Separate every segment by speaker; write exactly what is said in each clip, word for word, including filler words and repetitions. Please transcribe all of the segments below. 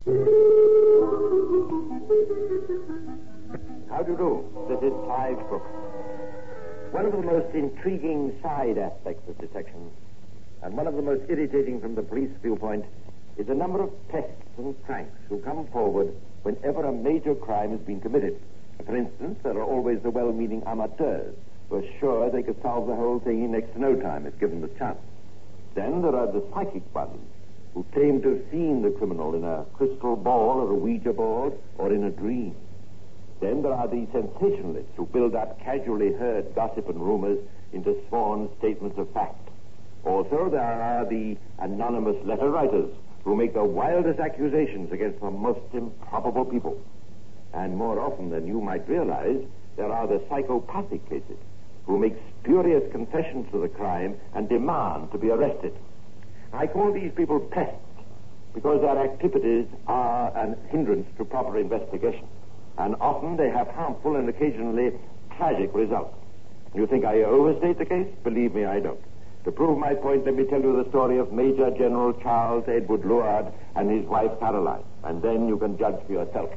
Speaker 1: How do you do? This is Clive Brooks. One of the most intriguing side aspects of detection, and one of the most irritating from the police viewpoint, is a number of pests and cranks who come forward whenever a major crime has been committed. For instance, there are always the well-meaning amateurs who are sure they could solve the whole thing in next to no time if given the chance. Then there are the psychic ones who claim to have seen the criminal in a crystal ball or a Ouija board or in a dream. Then there are the sensationalists who build up casually heard gossip and rumors into sworn statements of fact. Also, there are the anonymous letter writers who make the wildest accusations against the most improbable people. And more often than you might realize, there are the psychopathic cases who make spurious confessions to the crime and demand to be arrested. I call these people pests because their activities are an hindrance to proper investigation. And often they have harmful and occasionally tragic results. You think I overstate the case? Believe me, I don't. To prove my point, let me tell you the story of Major General Charles Edward Luard and his wife Caroline. And then you can judge for yourself.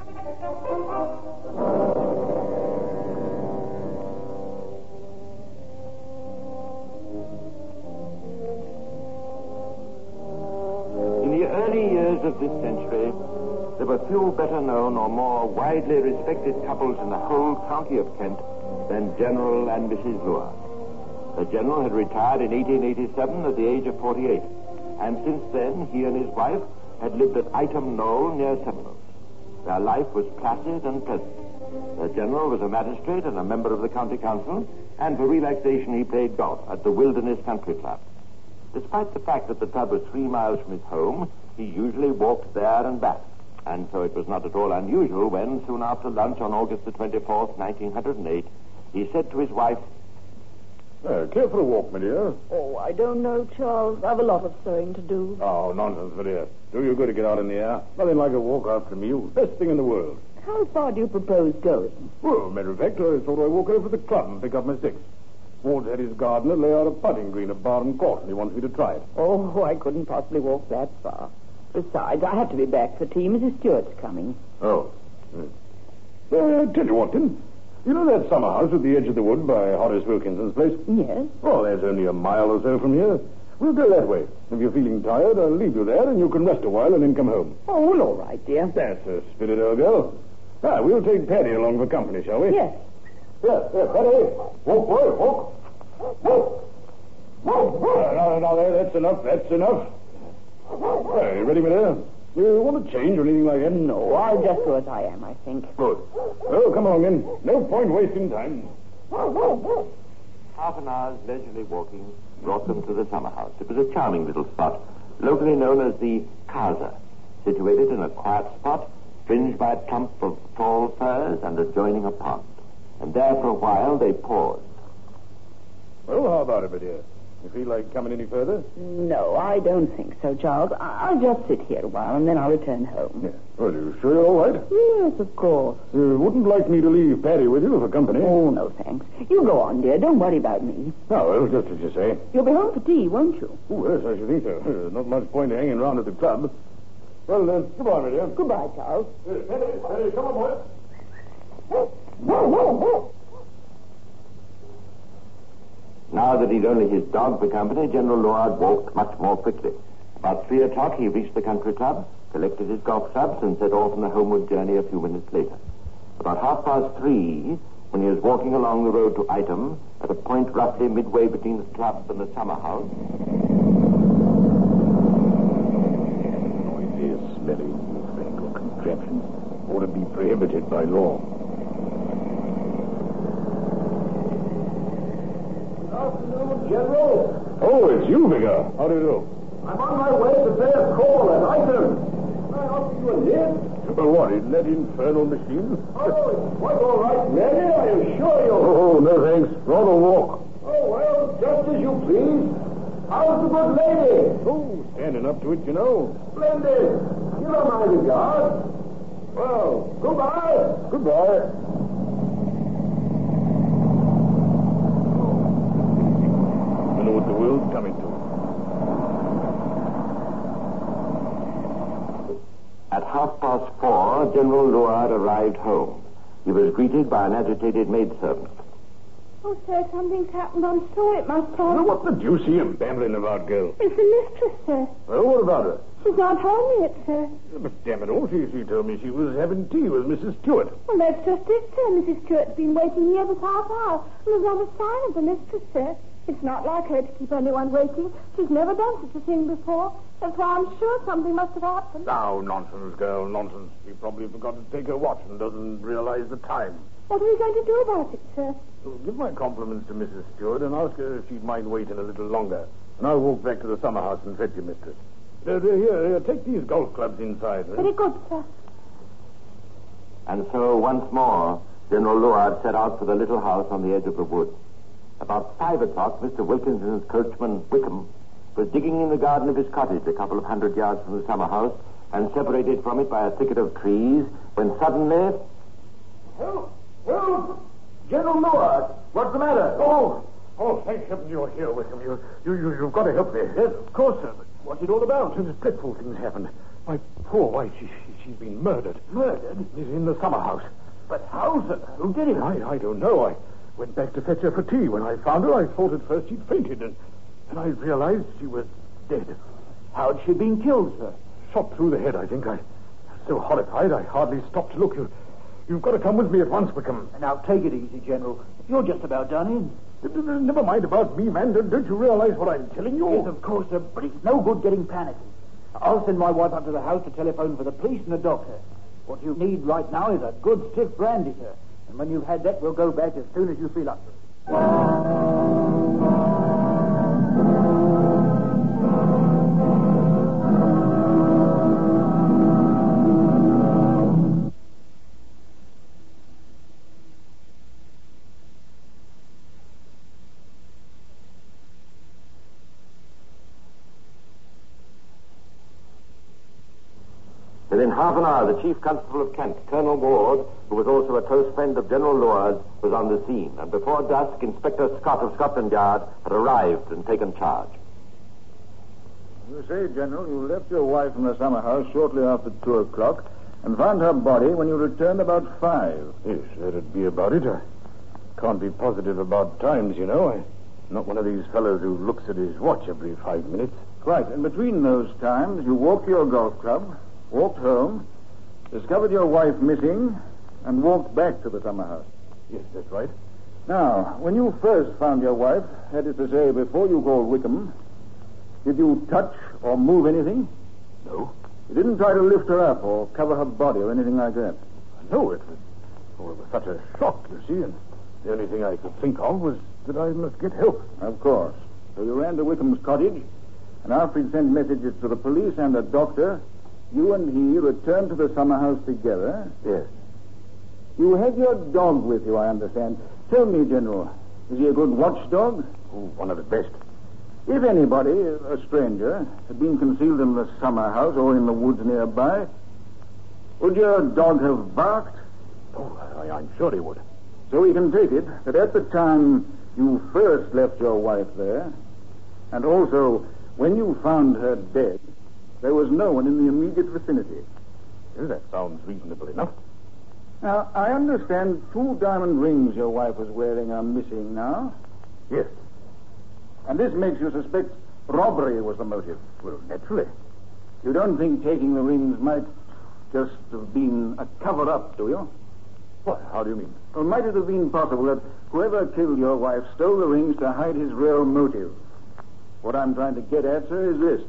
Speaker 1: In the early years of this century, there were few better known or more widely respected couples in the whole county of Kent than General and Missus Luard. The General had retired in eighteen eighty-seven at the age of forty-eight, and since then he and his wife had lived at Ightham Knoll near Seminoles. Their life was placid and pleasant. The General was a magistrate and a member of the county council, and for relaxation he played golf at the Wilderness Country Club. Despite the fact that the club was three miles from his home, he usually walked there and back. And so it was not at all unusual when, soon after lunch on August the twenty-fourth, nineteen oh eight, he said to his wife,
Speaker 2: Uh, care for a walk, my dear?
Speaker 3: Oh, I don't know, Charles. I've a lot of sewing to do.
Speaker 2: Oh, nonsense, my dear. Do you good to get out in the air. Nothing like a walk after a meal. Best thing in the world.
Speaker 3: How far do you propose going?
Speaker 2: Well, matter of fact, I thought I'd walk over to the club and pick up my sticks. Ward's had his gardener lay out a putting green at Barham Court, and he wants me to try it.
Speaker 3: Oh, I couldn't possibly walk that far. Besides, I have to be back for tea. Missus Stewart's coming.
Speaker 2: Oh. Hmm. Uh, tell you what, then. You know that summer house at the edge of the wood by Horace Wilkinson's place?
Speaker 3: Yes.
Speaker 2: Well, that's only a mile or so from here. We'll go that way. If you're feeling tired, I'll leave you there, and you can rest a while and then come home.
Speaker 3: Oh, well, all right, dear.
Speaker 2: That's a spirited old girl. Ah, we'll take Paddy along for company, shall we?
Speaker 3: Yes.
Speaker 2: Here, here, Paddy. Walk, boy, walk. Walk. Walk. Now, now, there, that's enough, that's enough. Well, you ready, my dear? You want to change or anything like that?
Speaker 3: No, I'll just go as I am, I think.
Speaker 2: Good. Well, come along, then. No point wasting time.
Speaker 1: Half an hour's leisurely walking brought them to the summer house. It was a charming little spot, locally known as the Casa, situated in a quiet spot, fringed by a clump of tall firs and adjoining a pond. And there for a while they paused.
Speaker 2: Well, how about it, my dear? You feel like coming any further?
Speaker 3: No, I don't think so, Charles. I- I'll just sit here a while, and then I'll return home.
Speaker 2: Yeah. Well, you sure you're all right?
Speaker 3: Yes, of course.
Speaker 2: You wouldn't like me to leave Paddy with you for company?
Speaker 3: Oh, no, thanks. You go on, dear. Don't worry about me.
Speaker 2: Oh, well, just as you say.
Speaker 3: You'll be home for tea, won't you?
Speaker 2: Oh, yes, I should think so. Uh, not much point in hanging around at the club. Well, then, goodbye, my dear.
Speaker 3: Goodbye, Charles.
Speaker 2: Uh, Paddy, Paddy, come on, boy.
Speaker 1: Now that he'd only his dog for company, General Luard walked much more quickly. About three o'clock, he reached the country club, collected his golf clubs, and set off on the homeward journey a few minutes later. About half past three, when he was walking along the road to Ightham, at a point roughly midway between the club and the summer house...
Speaker 2: Noisy, smelly, newfangled contraption ought to be prohibited by law.
Speaker 4: Afternoon, General.
Speaker 2: Oh, it's you, Vigor. How do you do?
Speaker 4: I'm on my way to pay a call at Ightham. Can I offer you a lift?
Speaker 2: Well, what, in that infernal machine?
Speaker 4: Oh, it's quite all right, Mary, I assure you.
Speaker 2: Oh, no thanks. Rather walk.
Speaker 4: Oh, well, just as you please. How's the good lady?
Speaker 2: Oh, standing up to it, you know.
Speaker 4: Splendid. You know my regard. Well, goodbye.
Speaker 2: Goodbye. I know what the world's coming to.
Speaker 1: At half past four, General Luard arrived home. He was greeted by an agitated maidservant.
Speaker 5: Oh, sir, something's happened. I'm sure it must have.
Speaker 2: Well, what the deuce are you babbling about, girl?
Speaker 5: It's the mistress, sir.
Speaker 2: Well, what about her?
Speaker 5: She's not home yet, sir.
Speaker 2: But damn it all, she, she told me she was having tea with Missus Stewart.
Speaker 5: Well, that's just it, sir. Missus Stewart's been waiting here this half hour. And there's not a sign of the mistress, sir. It's not like her to keep anyone waiting. She's never done such a thing before. That's why I'm sure something must have happened.
Speaker 2: Oh, nonsense, girl, nonsense. She probably forgot to take her watch and doesn't realize the time.
Speaker 5: What are we going to do about it, sir?
Speaker 2: Well, give my compliments to Missus Stewart and ask her if she'd mind waiting a little longer. And I'll walk back to the summer house and fetch your mistress. Uh, here, here, take these golf clubs inside. Eh?
Speaker 5: Very good, sir.
Speaker 1: And so, once more, General Luard set out for the little house on the edge of the wood. About five o'clock, Mister Wilkinson's coachman, Wickham, was digging in the garden of his cottage a couple of hundred yards from the summer house and separated from it by a thicket of trees, when suddenly...
Speaker 4: Help! Help! General Luard, what's the matter?
Speaker 2: Oh, oh, thank heaven you're here, Wickham. You, you, you, you've got to help me.
Speaker 4: Yes, of course, sir. But what's it all about?
Speaker 2: Since dreadful things happened. My poor wife, she, she, she's been murdered.
Speaker 4: Murdered?
Speaker 2: She's in the summer house.
Speaker 4: But how, sir? Who did it?
Speaker 2: I, I don't know. I went back to fetch her for tea. When I found her, I thought at first she'd fainted, and, and I realized she was dead.
Speaker 4: How'd she been killed, sir?
Speaker 2: Shot through the head, I think. I was so horrified, I hardly stopped to look. You, you've got to come with me at once, Wickham.
Speaker 4: Now, take it easy, General. You're just about done in.
Speaker 2: Never mind about me, man. Don't, don't you realize what I'm telling you?
Speaker 4: Yes, of course, sir, but it's no good getting panicky. I'll send my wife up to the house to telephone for the police and a doctor. What you need right now is a good stiff brandy, sir. And when you've had that, we'll go back as soon as you feel up to it.
Speaker 1: Within half an hour, the Chief Constable of Kent, Colonel Ward, who was also a close friend of General Luard's, was on the scene. And before dusk, Inspector Scott of Scotland Yard had arrived and taken charge.
Speaker 6: You say, General, you left your wife in the summer house shortly after two o'clock and found her body when you returned about five.
Speaker 2: Yes, that'd be about it. I can't be positive about times, you know. I'm not one of these fellows who looks at his watch every five minutes.
Speaker 6: Quite. And between those times, you walked to your golf club, walked home, discovered your wife missing, and walked back to the summer house.
Speaker 2: Yes, that's right.
Speaker 6: Now, when you first found your wife, that is to say, before you called Wickham, did you touch or move anything?
Speaker 2: No.
Speaker 6: You didn't try to lift her up or cover her body or anything like that?
Speaker 2: No, it was, oh, it was such a shock, you see, and the only thing I could think of was that I must get help.
Speaker 6: Of course. So you ran to Wickham's cottage, and after he'd sent messages to the police and a doctor, you and he returned to the summer house together.
Speaker 2: Yes.
Speaker 6: You had your dog with you, I understand. Tell me, General, is he a good watchdog?
Speaker 2: Oh, one of the best.
Speaker 6: If anybody, a stranger, had been concealed in the summer house or in the woods nearby, would your dog have barked?
Speaker 2: Oh, I, I'm sure he would.
Speaker 6: So we can take it that at the time you first left your wife there, and also when you found her dead, there was no one in the immediate vicinity.
Speaker 2: Well, that sounds reasonable enough.
Speaker 6: Now, I understand two diamond rings your wife was wearing are missing now.
Speaker 2: Yes.
Speaker 6: And this makes you suspect robbery was the motive.
Speaker 2: Well, naturally.
Speaker 6: You don't think taking the rings might just have been a cover-up, do you?
Speaker 2: What? How do you mean?
Speaker 6: Well, might it have been possible that whoever killed your wife stole the rings to hide his real motive? What I'm trying to get at, sir, is this.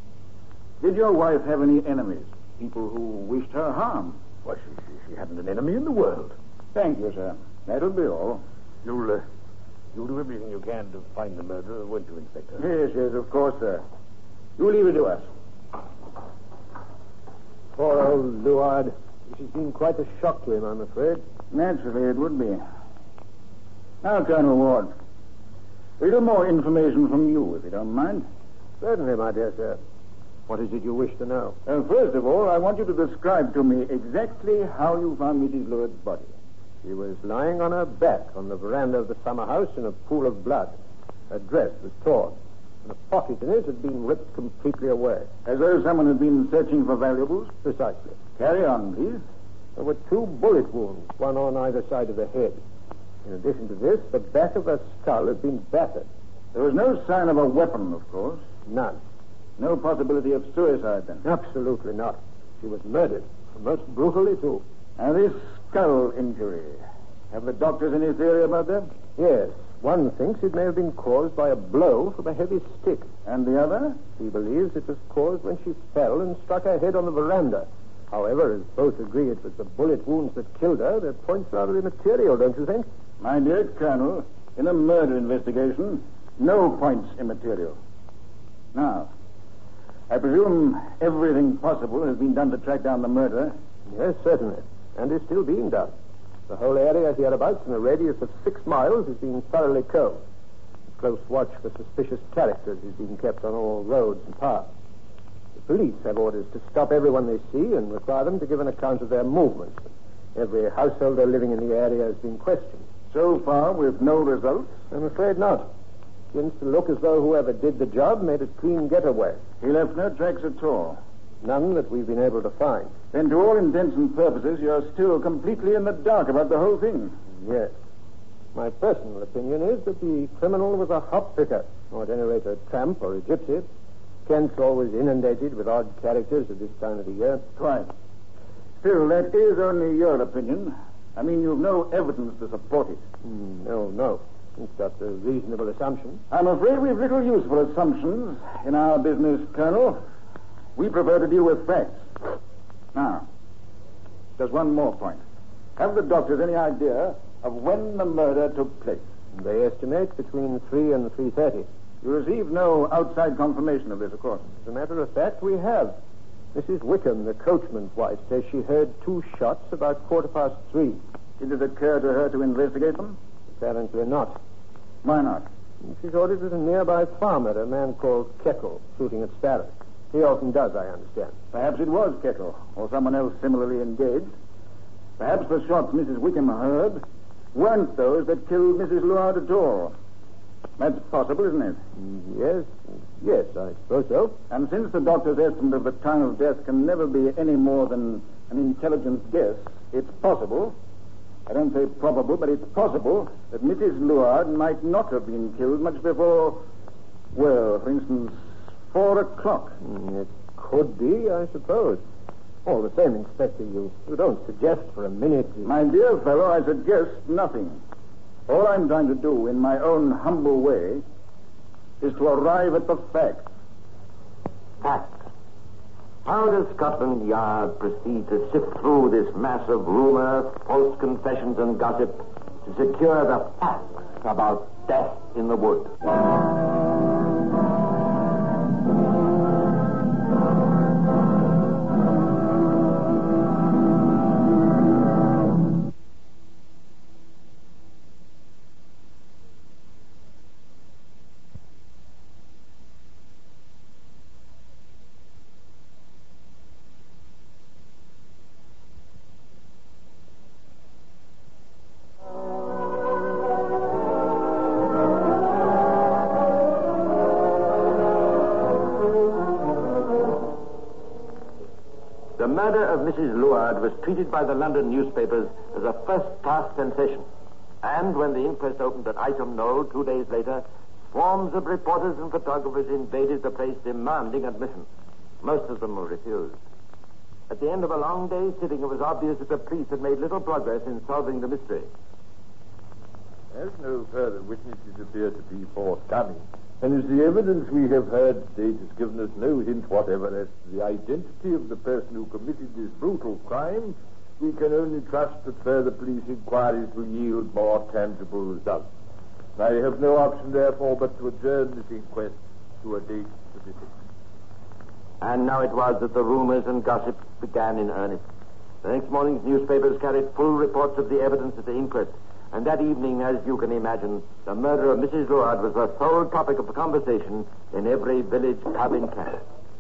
Speaker 6: Did your wife have any enemies? People who wished her harm?
Speaker 2: Why, she, she, she hadn't an enemy in the world.
Speaker 6: Thank you, sir. That'll be all.
Speaker 2: You'll, uh, you'll do everything you can to find the murderer, won't you, Inspector?
Speaker 6: Yes, yes, of course, sir. You leave it to us.
Speaker 7: Poor old Luard. This has been quite a shock to him, I'm afraid.
Speaker 6: Naturally, it would be. Now, Colonel Ward, a little more information from you, if you don't mind.
Speaker 7: Certainly, my dear sir. What is it you wish to know?
Speaker 6: Uh, first of all, I want you to describe to me exactly how you found Missus Luard's body.
Speaker 7: She was lying on her back on the veranda of the summer house in a pool of blood. Her dress was torn, and a pocket in it had been ripped completely away.
Speaker 6: As though someone had been searching for valuables?
Speaker 7: Precisely.
Speaker 6: Carry on, please.
Speaker 7: There were two bullet wounds, one on either side of the head. In addition to this, the back of her skull had been battered.
Speaker 6: There was no sign of a weapon, of course.
Speaker 7: None.
Speaker 6: No possibility of suicide, then?
Speaker 7: Absolutely not. She was murdered. Most brutally, too.
Speaker 6: Now, this skull injury. Have the doctors any theory about that?
Speaker 7: Yes. One thinks it may have been caused by a blow from a heavy stick.
Speaker 6: And the other?
Speaker 7: He believes it was caused when she fell and struck her head on the veranda. However, as both agree it was the bullet wounds that killed her, their point's rather immaterial, don't you think?
Speaker 6: My dear Colonel, in a murder investigation, no point's immaterial. Now, I presume everything possible has been done to track down the murderer?
Speaker 7: Yes, certainly. And is still being done. The whole area hereabouts in a radius of six miles is being thoroughly combed. A close watch for suspicious characters is being kept on all roads and paths. The police have orders to stop everyone they see and require them to give an account of their movements. Every householder living in the area has been questioned.
Speaker 6: So far, with no results?
Speaker 7: I'm afraid not. It begins to look as though whoever did the job made a clean getaway.
Speaker 6: He left no tracks at all?
Speaker 7: None that we've been able to find.
Speaker 6: Then, to all intents and purposes, you're still completely in the dark about the whole thing?
Speaker 7: Yes. My personal opinion is that the criminal was a hop picker, or at any rate a tramp or a gypsy. Kent's always inundated with odd characters at this time of the year.
Speaker 6: Quite. Still, that is only your opinion. I mean, you've no evidence to support it.
Speaker 7: Mm, no, no. It's just a reasonable assumption.
Speaker 6: I'm afraid we've little use for assumptions in our business, Colonel. We prefer to deal with facts. Now, just one more point. Have the doctors any idea of when the murder took place?
Speaker 7: They estimate between three and three thirty.
Speaker 6: You received no outside confirmation of this, of course.
Speaker 7: As a matter of fact, we have. Missus Wickham, the coachman's wife, says she heard two shots about quarter past three.
Speaker 6: Did it occur to her to investigate them?
Speaker 7: Apparently not.
Speaker 6: Why not?
Speaker 7: She's ordered at a nearby farmer, a man called Keckle, shooting at sparrows. He often does, I understand.
Speaker 6: Perhaps it was Keckle, or someone else similarly engaged. Perhaps the shots Missus Wickham heard weren't those that killed Missus Luard at all. That's possible, isn't it?
Speaker 7: Yes, yes, I suppose so.
Speaker 6: And since the doctor's estimate of the time of death can never be any more than an intelligent guess, it's possible, I don't say probable, but it's possible that Missus Luard might not have been killed much before, well, for instance, four o'clock.
Speaker 7: It could be, I suppose. All the same, Inspector, you, you don't suggest for a minute... You...
Speaker 6: My dear fellow, I suggest nothing. All I'm trying to do, in my own humble way, is to arrive at the facts.
Speaker 1: Facts. How does Scotland Yard proceed to sift through this mass of rumor, false confessions, and gossip to secure the facts about death in the wood? The murder of Missus Luard was treated by the London newspapers as a first-class sensation. And when the inquest opened at Ightham Knoll two days later, swarms of reporters and photographers invaded the place demanding admission. Most of them were refused. At the end of a long day's sitting, it was obvious that the police had made little progress in solving the mystery.
Speaker 2: As no further witnesses appear to be forthcoming, and as the evidence we have heard to date has given us no hint whatever as to the identity of the person who committed this brutal crime, we can only trust that further police inquiries will yield more tangible results. I have no option, therefore, but to adjourn this inquest to a date specific.
Speaker 1: And now it was that the rumors and gossip began in earnest. The next morning's newspapers carried full reports of the evidence at the inquest. And that evening, as you can imagine, the murder of Missus Luard was the sole topic of conversation in every village pub in Kent.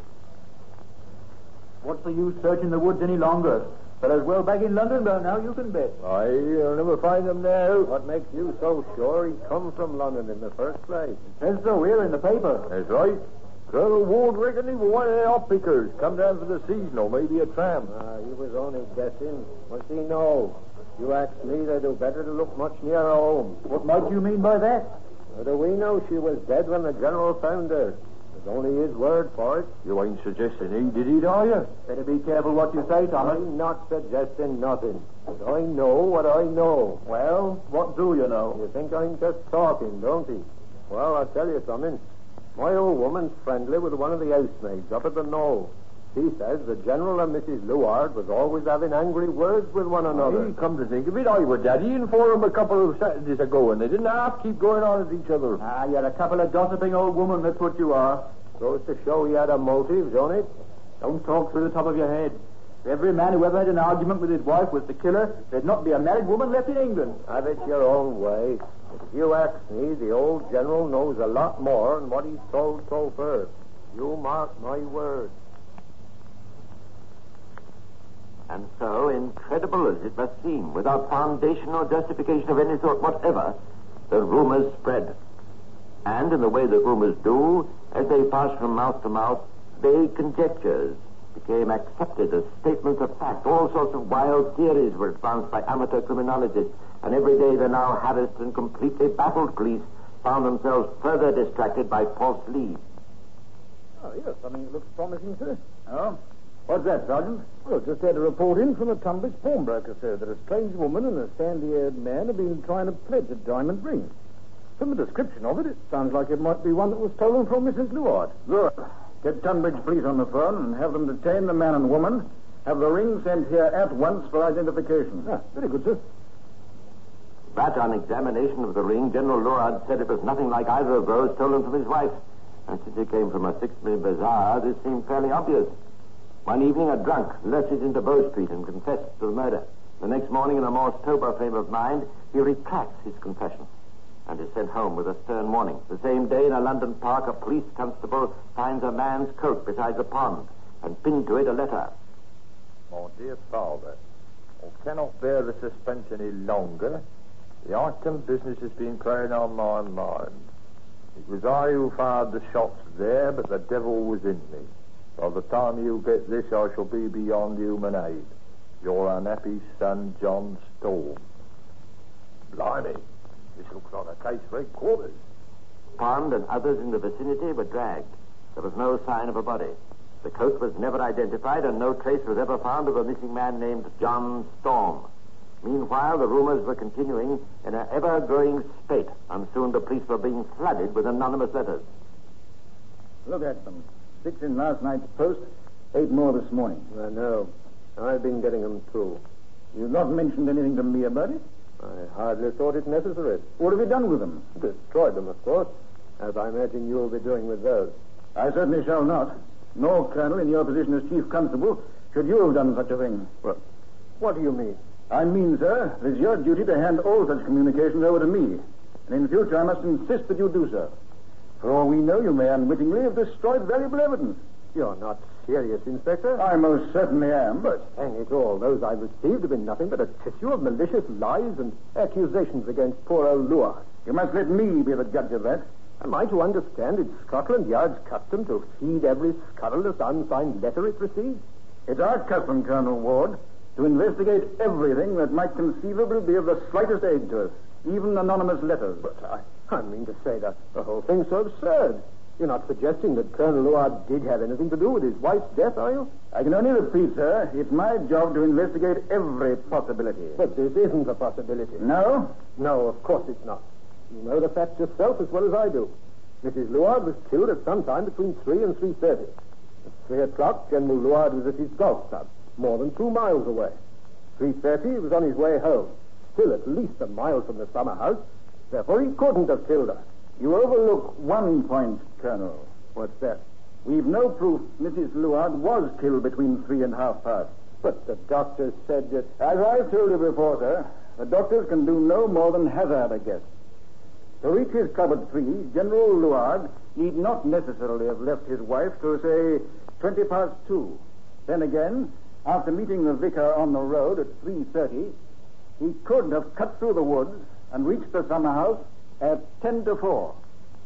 Speaker 4: What's the use searching the woods any longer? Fellas well back in London by now, you can bet.
Speaker 2: I'll never find them now.
Speaker 7: What makes you so sure he come from London in the first place?
Speaker 4: Says so here in the paper.
Speaker 2: That's right. Colonel Ward reckoned he was one of the hop pickers. Come down for the season, or maybe a tramp.
Speaker 7: Ah, he was only guessing. What's he know? You ask me, they do better to look much nearer home.
Speaker 4: What might you mean by that?
Speaker 7: How do we know she was dead when the general found her? There's only his word for it.
Speaker 2: You ain't suggesting he did it, are you?
Speaker 4: Better be careful what you say, Thomas.
Speaker 7: I'm not suggesting nothing. But I know what I know.
Speaker 4: Well, what do you know?
Speaker 7: You think I'm just talking, don't you? Well, I'll tell you something. My old woman's friendly with one of the housemaids up at the Knoll. She says the General and Missus Luard was always having angry words with one another.
Speaker 2: Hey, come to think of it, I was daddying for them a couple of Saturdays ago, and they didn't half keep going on at each other.
Speaker 4: Ah, you're a couple of gossiping old women, that's what you are.
Speaker 7: Goes to show he had a motive, don't it?
Speaker 4: Don't talk through the top of your head. If every man who ever had an argument with his wife was the killer, there'd not be a married woman left in England.
Speaker 7: Have it your own way. If you ask me, the old general knows a lot more than what he's told so far. You mark my words.
Speaker 1: And so, incredible as it must seem, without foundation or justification of any sort whatever, the rumors spread. And in the way that rumors do, as they pass from mouth to mouth, vague conjectures became accepted as statements of fact. All sorts of wild theories were advanced by amateur criminologists, and every day the now harassed and completely baffled police found themselves further distracted by false leads.
Speaker 8: Oh, yes, I mean, it looks promising, sir.
Speaker 4: Oh? What's that, Sergeant?
Speaker 8: Well, just had a report in from a Tunbridge pawnbroker, sir, that a strange woman and a sandy-haired man have been trying to pledge a diamond ring. From the description of it, it sounds like it might be one that was stolen from Missus Luard.
Speaker 6: Good. Get Tunbridge police on the phone and have them detain the man and woman. Have the ring sent here at once for identification.
Speaker 8: Ah, very good, sir.
Speaker 1: But on examination of the ring, General Luard said it was nothing like either of those stolen from his wife. And since it came from a sixpenny bazaar, this seemed fairly obvious. One evening, a drunk lurches into Bow Street and confesses to the murder. The next morning, in a more sober frame of mind, he retracts his confession and is sent home with a stern warning. The same day, in a London park, a police constable finds a man's coat beside the pond and pinned to it a letter.
Speaker 2: My dear father, I cannot bear the suspense any longer. The item business has been playing on my mind. It was I who fired the shots there, but the devil was in me. By the time you get this, I shall be beyond human aid. Your unhappy son, John Storm. Blimey, this looks like a case for headquarters.
Speaker 1: Pond and others in the vicinity were dragged. There was no sign of a body. The coat was never identified, and no trace was ever found of a missing man named John Storm. Meanwhile, the rumors were continuing in an ever-growing spate, and soon the police were being flooded with anonymous letters.
Speaker 6: Look at them. Six in last night's post, eight more this morning.
Speaker 7: I know. I've been getting them, too.
Speaker 6: You've not mentioned anything to me about it?
Speaker 7: I hardly thought it necessary.
Speaker 6: What have you done with them?
Speaker 7: Destroyed them, of course, as I imagine you'll be doing with those.
Speaker 6: I certainly shall not. Nor, Colonel, in your position as Chief Constable, should you have done such a thing.
Speaker 7: Well, what do you mean?
Speaker 6: I mean, sir, it is your duty to hand all such communications over to me. And in future, I must insist that you do so. For all we know, you may unwittingly have destroyed valuable evidence.
Speaker 7: You're not serious, Inspector?
Speaker 6: I most certainly am.
Speaker 7: But, hang it all, those I've received have been nothing but a tissue of malicious lies and accusations against poor old Luard.
Speaker 6: You must let me be the judge of that.
Speaker 7: Am I to understand it's Scotland Yard's custom to feed every scurrilous unsigned letter it receives?
Speaker 6: It's our custom, Colonel Ward, to investigate everything that might conceivably be of the slightest aid to us, even anonymous letters.
Speaker 7: But I, I mean to say that the whole thing's so absurd. You're not suggesting that Colonel Luard did have anything to do with his wife's death, are you?
Speaker 6: I can only repeat, sir, it's my job to investigate every possibility.
Speaker 7: But this isn't a possibility.
Speaker 6: No?
Speaker 7: No, of course it's not. You know the facts yourself as well as I do. Missus Luard was killed at some time between three and three thirty. At three o'clock, General Luard was at his golf club, more than two miles away. Three thirty, he was on his way home, still at least a mile from the summer house. Therefore, he couldn't have killed her.
Speaker 6: You overlook one point, Colonel.
Speaker 7: What's that?
Speaker 6: We've no proof Missus Luard was killed between three and half past.
Speaker 7: But the doctors said that...
Speaker 6: As I've told you before, sir, the doctors can do no more than hazard a guess. To reach his club at three, General Luard need not necessarily have left his wife till, say, twenty past two. Then again, after meeting the vicar on the road at three thirty, he could have cut through the woods and reached the summer house at ten to four.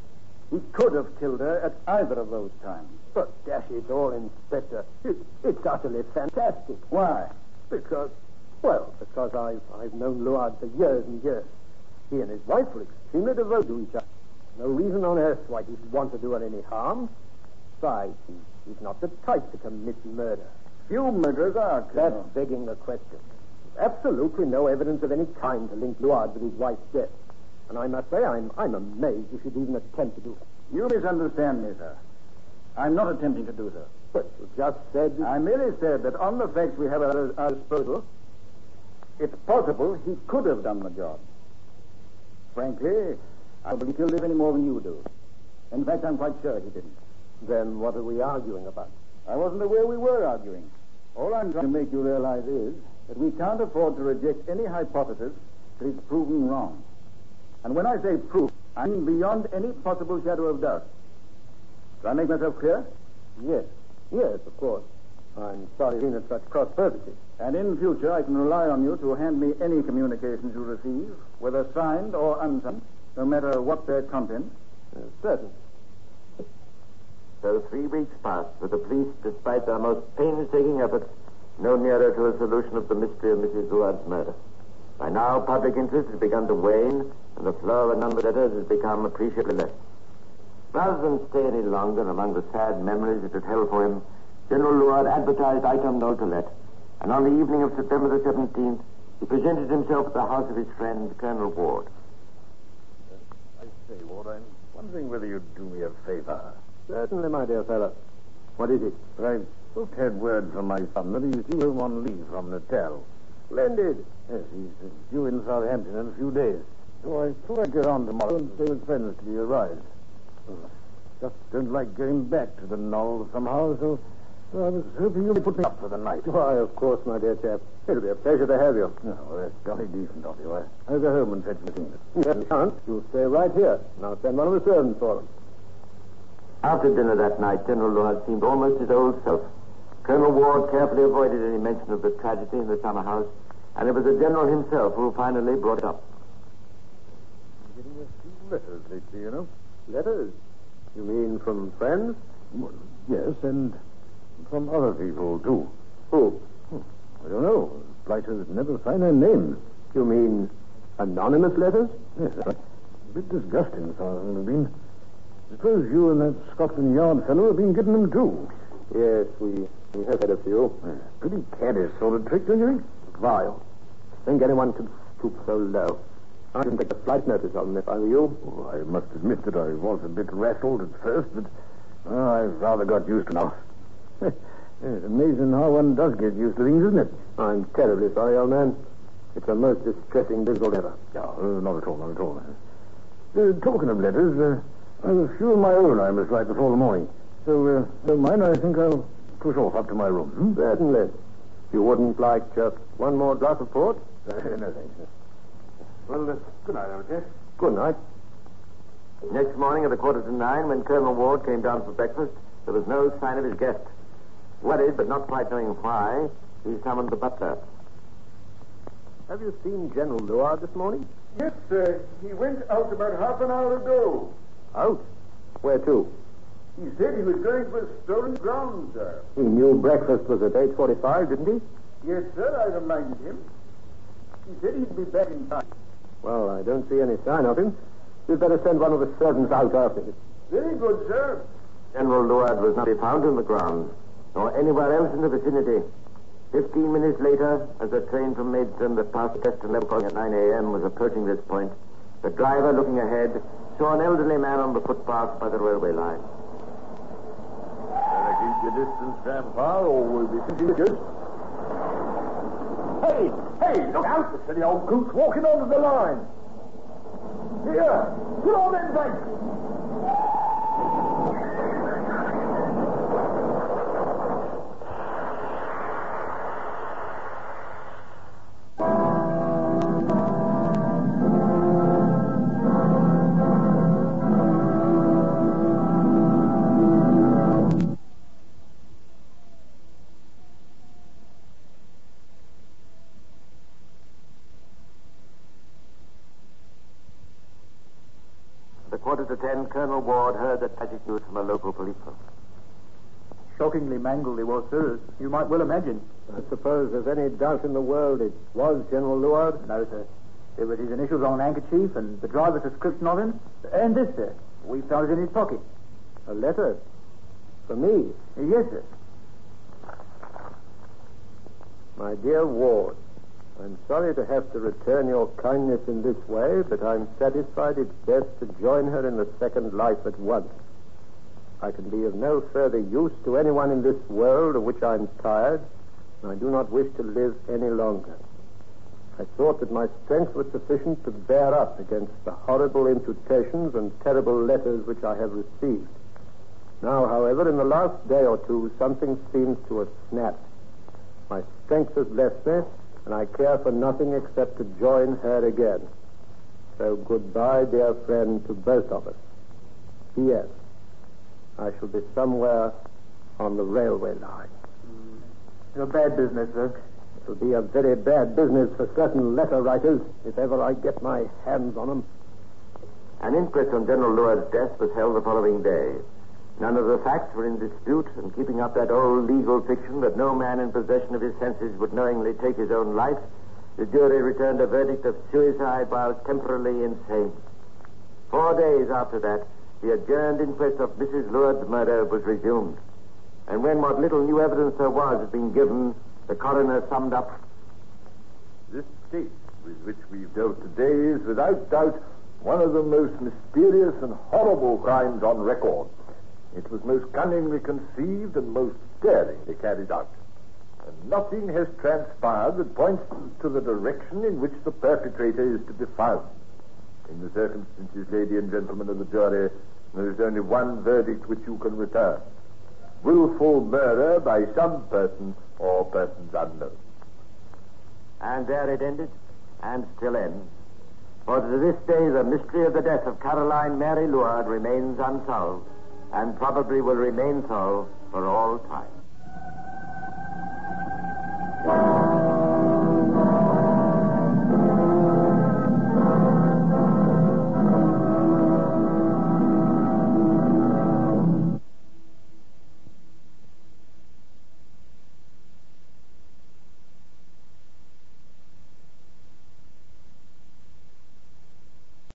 Speaker 6: He could have killed her at either of those times.
Speaker 7: But dash it all, Inspector. It, it's utterly fantastic.
Speaker 6: Why?
Speaker 7: Because, well, because I've, I've known Luard for years and years. He and his wife were extremely devoted to each other. No reason on earth why he'd want to do her any harm. Besides, he, he's not the type to commit murder.
Speaker 6: Few murderers are,
Speaker 7: That's
Speaker 6: Colonel.
Speaker 7: begging the question. There's absolutely no evidence of any kind to link Luard with his wife's death. And I must say, I'm, I'm amazed you should even attempt to do it.
Speaker 6: You misunderstand me, sir. I'm not attempting to do so.
Speaker 7: But you just said...
Speaker 6: I merely said that on the facts we have at our, our disposal, it's possible he could have done the job. Frankly, I don't believe he killed her any more than you do. In fact, I'm quite sure he didn't.
Speaker 7: Then what are we arguing about?
Speaker 6: I wasn't aware we were arguing. All I'm trying to make you realize is that we can't afford to reject any hypothesis that is proven wrong. And when I say proof, I mean beyond any possible shadow of doubt. Do I make myself clear?
Speaker 7: Yes. Yes, of course. I'm sorry you've been at such cross purposes.
Speaker 6: And in future, I can rely on you to hand me any communications you receive, whether signed or unsigned, no matter what their content.
Speaker 7: Uh, certainly.
Speaker 1: So three weeks passed with the police, despite their most painstaking efforts, no nearer to a solution of the mystery of Missus Luard's murder. By now, public interest has begun to wane, and the flow of anonymous letters has become appreciably less. Rather than stay any longer among the sad memories it had held for him, General Luard advertised item no to let, and on the evening of September the seventeenth, he presented himself at the house of his friend, Colonel Ward.
Speaker 2: I say, Ward, I'm wondering whether you'd do me a favor.
Speaker 7: Certainly, my dear fellow. What is it?
Speaker 2: I've just had word from my son that he's due home on leave from Natal.
Speaker 7: Splendid.
Speaker 2: Yes, he's uh, due in Southampton in a few days. So I thought I'd get on tomorrow and stay with friends till he arrives. Uh, just don't like going back to the Knoll somehow, so, so I was hoping you would put me up for the night.
Speaker 7: Why, of course, my dear chap. It'll be a pleasure to have you.
Speaker 2: Oh, well, that's jolly decent of you. I, I'll go home and fetch the things.
Speaker 7: Yes, you can't. You'll stay right here, and I'll send one of the servants for them.
Speaker 1: After dinner that night, General Luard seemed almost his old self. Colonel Ward carefully avoided any mention of the tragedy in the summer house, and it was the general himself who finally brought it up.
Speaker 2: I'm getting a few letters lately, you know.
Speaker 7: Letters? You mean from friends?
Speaker 2: Well, yes, and from other people, too.
Speaker 7: Who?
Speaker 2: I don't know. Blighters never sign their names.
Speaker 7: You mean anonymous letters?
Speaker 2: Yes, a bit disgusting, some of them have been. Suppose you and that Scotland Yard fellow have been getting them, too.
Speaker 7: Yes, we, we have had a few.
Speaker 2: Uh, pretty caddish sort of trick, don't you think?
Speaker 7: Vile. Think anyone could stoop so low. I didn't take a slight notice of them if I were you.
Speaker 2: Oh, I must admit that I was a bit rattled at first, but oh, I've rather got used to now. It's amazing how one does get used to things, isn't it?
Speaker 7: I'm terribly sorry, old man. It's the most distressing business ever.
Speaker 2: No, uh, not at all, not at all. Uh, talking of letters, uh, I have a few of my own I must write before the morning. So, uh, don't mind, I think I'll push off up to my room. Hmm?
Speaker 7: Certainly. You wouldn't like just one more glass of port?
Speaker 2: Uh, no, thanks. Well, uh, good night, old chap.
Speaker 7: Good night.
Speaker 1: Next morning at a quarter to nine, when Colonel Ward came down for breakfast, there was no sign of his guest. Worried, but not quite knowing why, he summoned the butler.
Speaker 7: Have you seen General Luard this morning?
Speaker 2: Yes, sir. He went out about half an hour ago.
Speaker 7: Out? Where to?
Speaker 2: He said he was going to a stolen ground, sir.
Speaker 7: He knew breakfast was at eight forty-five, didn't he?
Speaker 2: Yes, sir, I reminded him. He said he'd be back in time.
Speaker 7: Well, I don't see any sign of him. You'd better send one of the servants out after him.
Speaker 2: Very good, sir.
Speaker 1: General Luard was not to be found in the grounds, nor anywhere else in the vicinity. Fifteen minutes later, as a train from Maidstone that passed Preston level crossing at nine a.m. was approaching this point, the driver, looking ahead, saw an elderly man on the footpath by the railway line.
Speaker 2: Better keep your distance, Grandpa, or we'll be confused. Hey, hey, look out! The silly old goose walking onto the line. Here, put on them brakes.
Speaker 1: The a quarter to ten, Colonel Ward heard that tragic news from a local policeman.
Speaker 4: Shockingly mangled he was, sir, as you might well imagine.
Speaker 7: I suppose there's any doubt in the world it was General Luard?
Speaker 4: No, sir. There was his initials on an handkerchief and the driver's description of him. And this, sir. We found it in his pocket.
Speaker 7: A letter? For me?
Speaker 4: Yes, sir.
Speaker 7: My dear Ward, I'm sorry to have to return your kindness in this way, but I'm satisfied it's best to join her in the second life at once. I can be of no further use to anyone in this world of which I'm tired, and I do not wish to live any longer. I thought that my strength was sufficient to bear up against the horrible imputations and terrible letters which I have received. Now, however, in the last day or two, something seems to have snapped. My strength has left me, and I care for nothing except to join her again. So goodbye, dear friend, to both of us. P S I shall be somewhere on the railway line.
Speaker 4: It's a bad business, sir.
Speaker 7: It'll be a very bad business for certain letter writers, if ever I get my hands on them.
Speaker 1: An inquest on General Luard's death was held the following day. None of the facts were in dispute, and keeping up that old legal fiction that no man in possession of his senses would knowingly take his own life, the jury returned a verdict of suicide while temporarily insane. Four days after that, the adjourned inquest of Missus Luard's murder was resumed. And when what little new evidence there was had been given, the coroner summed up.
Speaker 2: This case with which we've dealt today is without doubt one of the most mysterious and horrible crimes on record. It was most cunningly conceived and most daringly carried out. And nothing has transpired that points to the direction in which the perpetrator is to be found. In the circumstances, lady and gentlemen of the jury, there is only one verdict which you can return. Willful murder by some person or persons unknown.
Speaker 1: And there it ended, and still ends. For to this day, the mystery of the death of Caroline Mary Luard remains unsolved, and probably will remain so for all time.